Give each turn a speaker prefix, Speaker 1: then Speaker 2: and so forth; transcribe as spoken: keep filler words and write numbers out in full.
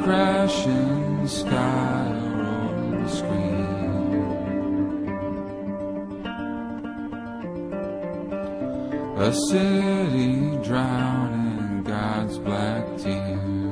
Speaker 1: crashing sky or the screen. A city drowning in God's black tears.